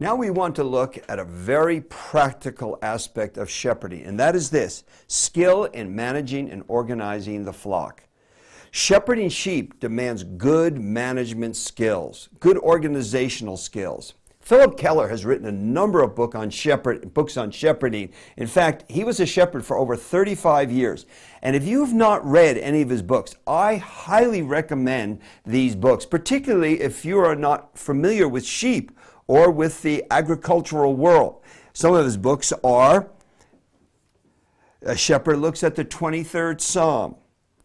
Now we want to look at a very practical aspect of shepherding, and that is this: skill in managing and organizing the flock. Shepherding sheep demands good management skills, good organizational skills. Philip Keller has written a number of books on shepherding. In fact, he was a shepherd for over 35 years. And if you've not read any of his books, I highly recommend these books, particularly if you are not familiar with sheep or with the agricultural world. Some of his books are A Shepherd Looks at the 23rd Psalm.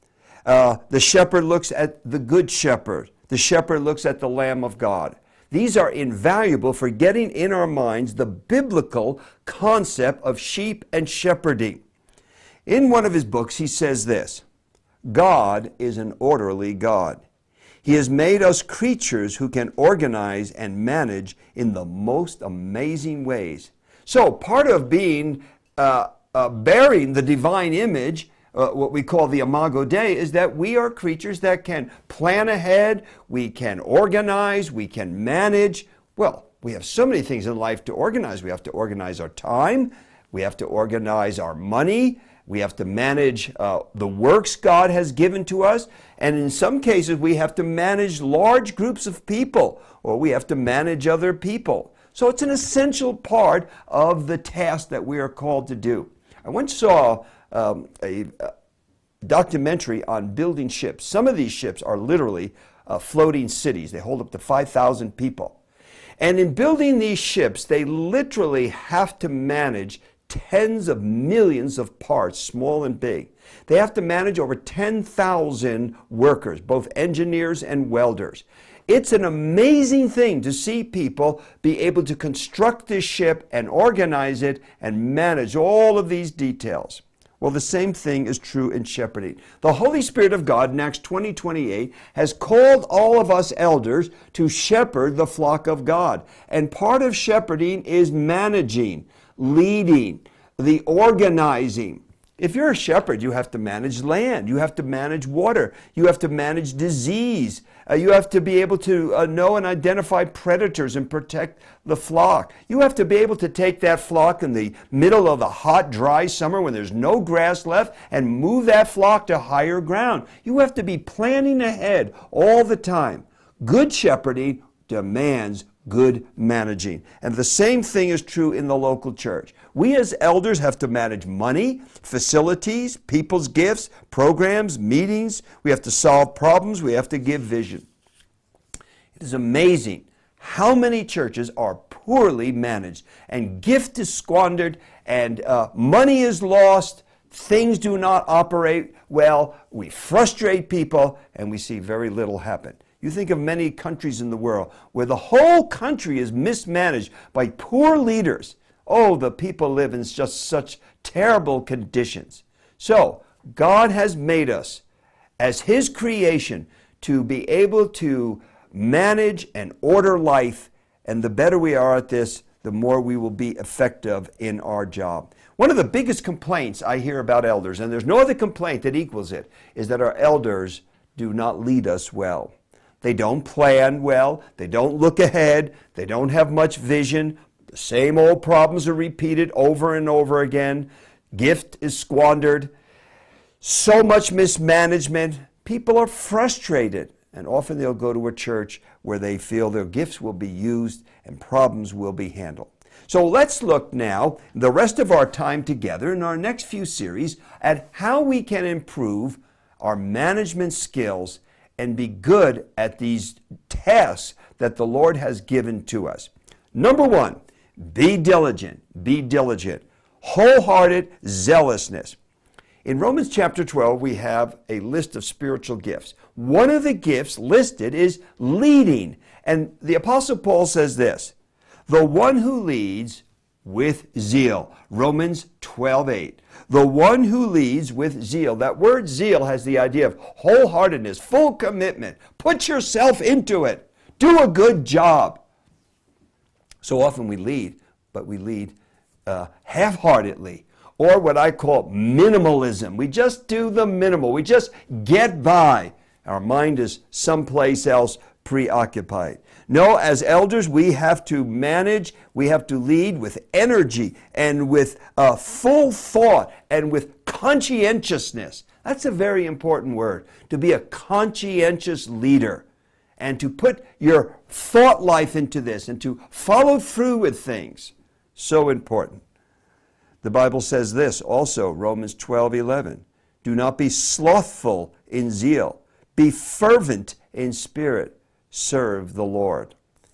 The Shepherd Looks at the Good Shepherd. The Shepherd Looks at the Lamb of God. These are invaluable for getting in our minds the biblical concept of sheep and shepherding. In one of his books, he says this: God is an orderly God. He has made us creatures who can organize and manage in the most amazing ways. So part of being, bearing the divine image, what we call the Imago Dei, is that we are creatures that can plan ahead, we can organize, we can manage. Well, we have so many things in life to organize. We have to organize our time, we have to organize our money, we have to manage the works God has given to us, and in some cases we have to manage large groups of people, or we have to manage other people. So it's an essential part of the task that we are called to do. I once saw a documentary on building ships. Some of these ships are literally floating cities. They hold up to 5,000 people. And in building these ships, they literally have to manage tens of millions of parts, small and big. They have to manage over 10,000 workers, both engineers and welders. It's an amazing thing to see people be able to construct this ship and organize it and manage all of these details. Well, the same thing is true in shepherding. The Holy Spirit of God in Acts 20:28 has called all of us elders to shepherd the flock of God. And part of shepherding is managing, leading, the organizing. If you're a shepherd, you have to manage land, you have to manage water, you have to manage disease, you have to be able to know and identify predators and protect the flock. You have to be able to take that flock in the middle of the hot, dry summer when there's no grass left and move that flock to higher ground. You have to be planning ahead all the time. Good shepherding demands good managing. And the same thing is true in the local church. We as elders have to manage money, facilities, people's gifts, programs, meetings. We have to solve problems. We have to give vision. It is amazing how many churches are poorly managed, and gift is squandered, and money is lost. Things do not operate well. We frustrate people, and we see very little happen. You think of many countries in the world where the whole country is mismanaged by poor leaders. Oh, the people live in just such terrible conditions. So, God has made us as His creation to be able to manage and order life, and the better we are at this, the more we will be effective in our job. One of the biggest complaints I hear about elders, and there's no other complaint that equals it, is that our elders do not lead us well. They don't plan well, they don't look ahead, they don't have much vision. The same old problems are repeated over and over again. Gift is squandered. So much mismanagement. People are frustrated, and often they'll go to a church where they feel their gifts will be used and problems will be handled. So let's look now, the rest of our time together in our next few series, at how we can improve our management skills and be good at these tasks that the Lord has given to us. Number one, be diligent. Be diligent. Wholehearted zealousness. In Romans chapter 12, we have a list of spiritual gifts. One of the gifts listed is leading. And the Apostle Paul says this: the one who leads with zeal. Romans 12:8. The one who leads with zeal. That word zeal has the idea of wholeheartedness, full commitment. Put yourself into it. Do a good job. So often we lead, but we lead half-heartedly, or what I call minimalism. We just do the minimal. We just get by. Our mind is someplace else, preoccupied. No, as elders, we have to manage, we have to lead with energy and with full thought and with conscientiousness. That's a very important word, to be a conscientious leader and to put your thought life into this and to follow through with things. So important. The Bible says this also, Romans 12:11. Do not be slothful in zeal. Be fervent in spirit. Serve the Lord.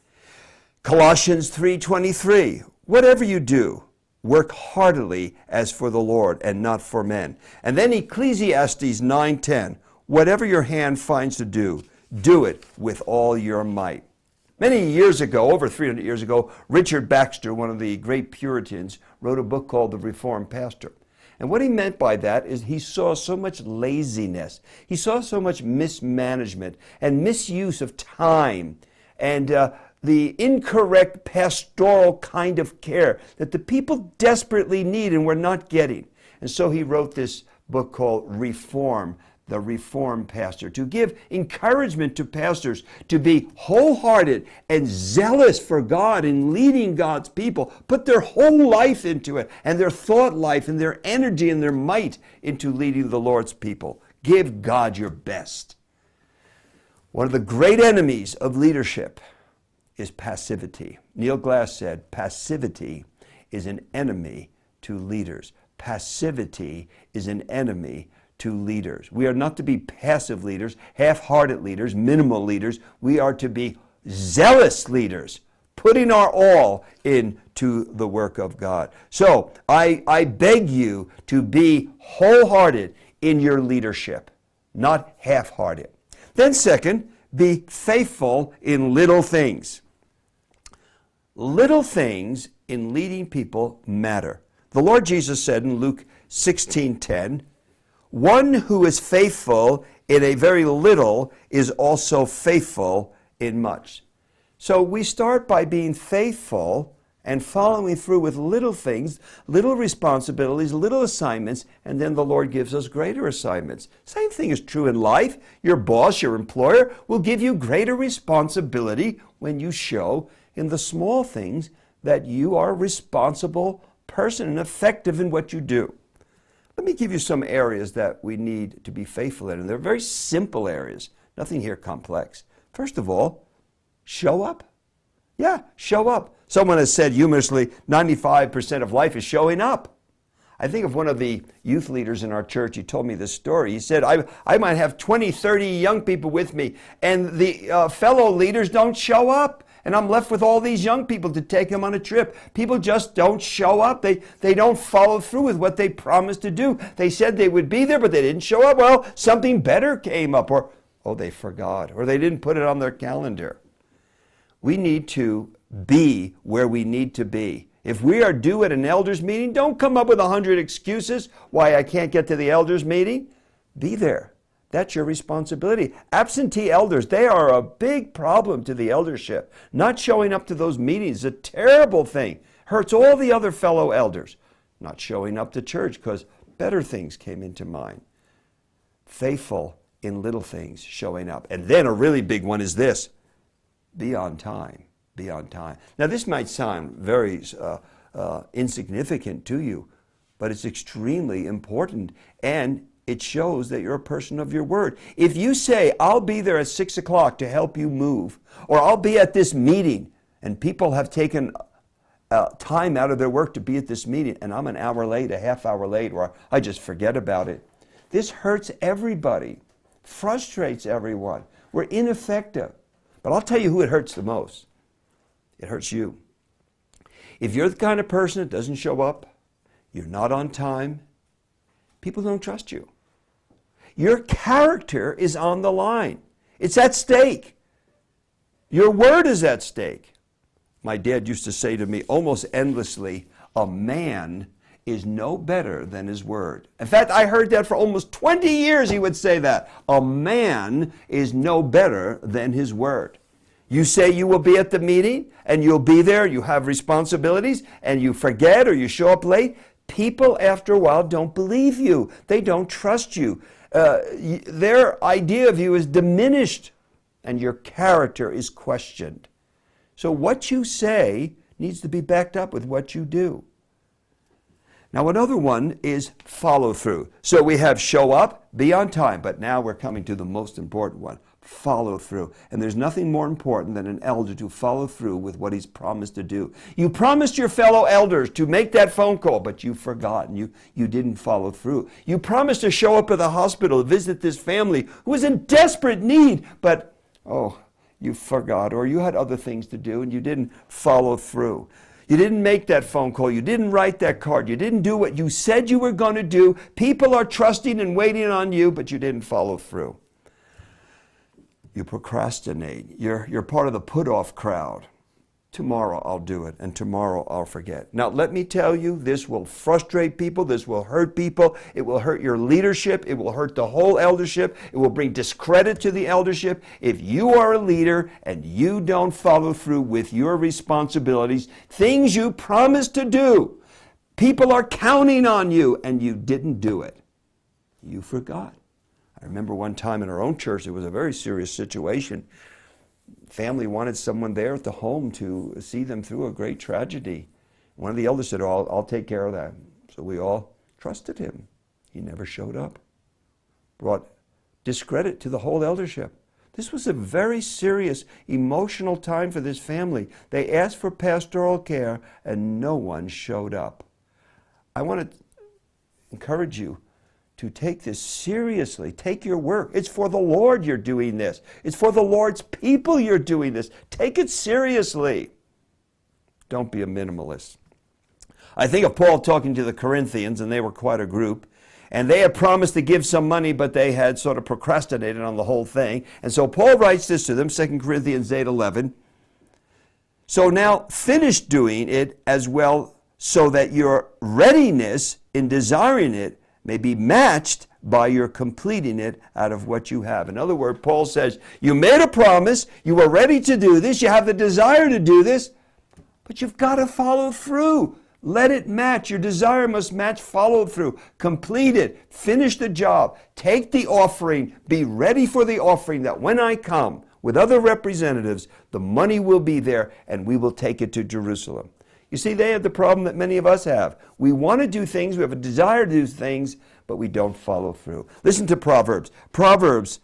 Colossians 3:23. Whatever you do, work heartily as for the Lord and not for men. And then Ecclesiastes 9:10. Whatever your hand finds to do, do it with all your might. Many years ago, over 300 years ago, Richard Baxter, one of the great Puritans, wrote a book called The Reformed Pastor. And what he meant by that is he saw so much laziness. He saw so much mismanagement and misuse of time and the incorrect pastoral kind of care that the people desperately need and were not getting. And so he wrote this book called Reform, the Reformed Pastor, to give encouragement to pastors to be wholehearted and zealous for God in leading God's people, put their whole life into it, and their thought life and their energy and their might into leading the Lord's people. Give God your best. One of the great enemies of leadership is passivity. Neil Glass said, passivity is an enemy to leaders. Passivity is an enemy to leaders. We are not to be passive leaders, half-hearted leaders, minimal leaders. We are to be zealous leaders, putting our all into the work of God. So I beg you to be wholehearted in your leadership, not half-hearted. Then second, be faithful in little things. Little things in leading people matter. The Lord Jesus said in Luke 16:10, one who is faithful in a very little is also faithful in much. So we start by being faithful and following through with little things, little responsibilities, little assignments, and then the Lord gives us greater assignments. Same thing is true in life. Your boss, your employer, will give you greater responsibility when you show in the small things that you are a responsible person and effective in what you do. Let me give you some areas that we need to be faithful in. And they're very simple areas. Nothing here complex. First of all, show up. Yeah, show up. Someone has said humorously, 95% of life is showing up. I think of one of the youth leaders in our church. He told me this story. He said, I might have 20, 30 young people with me, and the fellow leaders don't show up. And I'm left with all these young people to take them on a trip. People just don't show up. They don't follow through with what they promised to do. They said they would be there, but they didn't show up. Well, something better came up, or, they forgot, or they didn't put it on their calendar. We need to be where we need to be. If we are due at an elders meeting, don't come up with 100 excuses why I can't get to the elders meeting. Be there. That's your responsibility. Absentee elders, they are a big problem to the eldership. Not showing up to those meetings is a terrible thing. Hurts all the other fellow elders. Not showing up to church because better things came into mind. Faithful in little things, showing up. And then a really big one is this. Be on time. Be on time. Now this might sound very insignificant to you, but it's extremely important, and it shows that you're a person of your word. If you say, I'll be there at 6 o'clock to help you move, or I'll be at this meeting, and people have taken time out of their work to be at this meeting, and I'm an hour late, a half hour late, or I just forget about it. This hurts everybody, frustrates everyone. We're ineffective. But I'll tell you who it hurts the most. It hurts you. If you're the kind of person that doesn't show up, you're not on time, people don't trust you. Your character is on the line. It's at stake. Your word is at stake. My dad used to say to me almost endlessly, a man is no better than his word. In fact, I heard that for almost 20 years he would say that. A man is no better than his word. You say you will be at the meeting, and you'll be there, you have responsibilities, and you forget or you show up late. People, after a while, don't believe you. They don't trust you. Their idea of you is diminished. and your character is questioned. So what you say needs to be backed up with what you do. Now another one is follow through. So we have show up, be on time, but now we're coming to the most important one, follow through. And there's nothing more important than an elder to follow through with what he's promised to do. You promised your fellow elders to make that phone call, but you forgot and you didn't follow through. You promised to show up at the hospital to visit this family who was in desperate need, but you forgot, or you had other things to do and you didn't follow through. You didn't make that phone call. You didn't write that card. You didn't do what you said you were going to do. People are trusting and waiting on you, but you didn't follow through. You procrastinate. You're part of the put-off crowd. Tomorrow I'll do it, and tomorrow I'll forget. Now, let me tell you, this will frustrate people. This will hurt people. It will hurt your leadership. It will hurt the whole eldership. It will bring discredit to the eldership. If you are a leader and you don't follow through with your responsibilities, things you promised to do, people are counting on you, and you didn't do it. You forgot. I remember one time in our own church, it was a very serious situation. Family wanted someone there at the home to see them through a great tragedy. One of the elders said, I'll take care of that. So we all trusted him. He never showed up. Brought discredit to the whole eldership. This was a very serious, emotional time for this family. They asked for pastoral care and no one showed up. I want to encourage you to take this seriously. Take your work. It's for the Lord you're doing this. It's for the Lord's people you're doing this. Take it seriously. Don't be a minimalist. I think of Paul talking to the Corinthians, and they were quite a group, and they had promised to give some money, but they had sort of procrastinated on the whole thing. And so Paul writes this to them, 2 Corinthians 8:11. So now finish doing it as well, so that your readiness in desiring it may be matched by your completing it out of what you have. In other words, Paul says, you made a promise, you were ready to do this, you have the desire to do this, but you've got to follow through. Let it match. Your desire must match follow through. Complete it. Finish the job. Take the offering. Be ready for the offering, that when I come with other representatives, the money will be there and we will take it to Jerusalem. You see, they have the problem that many of us have. We want to do things, we have a desire to do things, but we don't follow through. Listen to Proverbs. Proverbs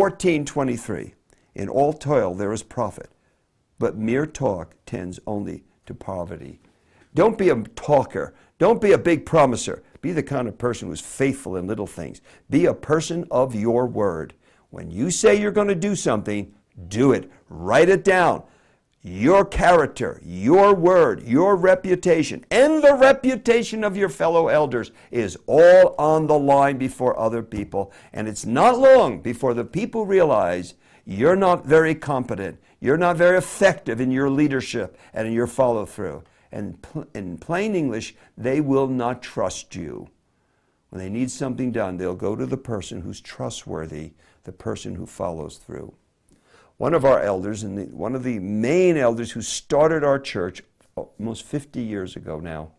14:23. In all toil there is profit, but mere talk tends only to poverty. Don't be a talker. Don't be a big promiser. Be the kind of person who's faithful in little things. Be a person of your word. When you say you're going to do something, do it. Write it down. Your character, your word, your reputation, and the reputation of your fellow elders is all on the line before other people. And it's not long before the people realize you're not very competent, you're not very effective in your leadership and in your follow-through. And in plain English, they will not trust you. When they need something done, they'll go to the person who's trustworthy, the person who follows through. One of our elders, and one of the main elders who started our church almost 50 years ago now,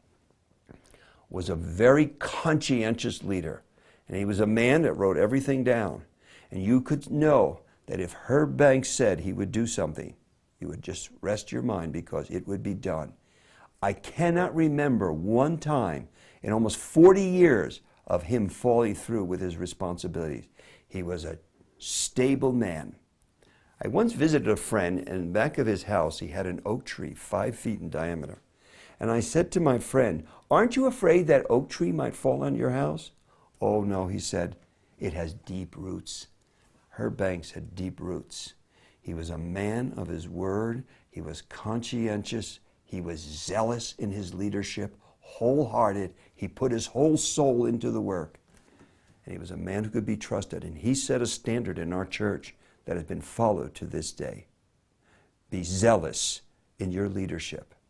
was a very conscientious leader. And he was a man that wrote everything down. And you could know that if Herb Banks said he would do something, you would just rest your mind because it would be done. I cannot remember one time in almost 40 years of him falling through with his responsibilities. He was a stable man. I once visited a friend, and in the back of his house he had an oak tree 5 feet in diameter. And I said to my friend, aren't you afraid that oak tree might fall on your house? Oh no, he said, it has deep roots. Herb Banks had deep roots. He was a man of his word. He was conscientious. He was zealous in his leadership, wholehearted. He put his whole soul into the work. And he was a man who could be trusted. And he set a standard in our church that has been followed to this day. Be zealous in your leadership.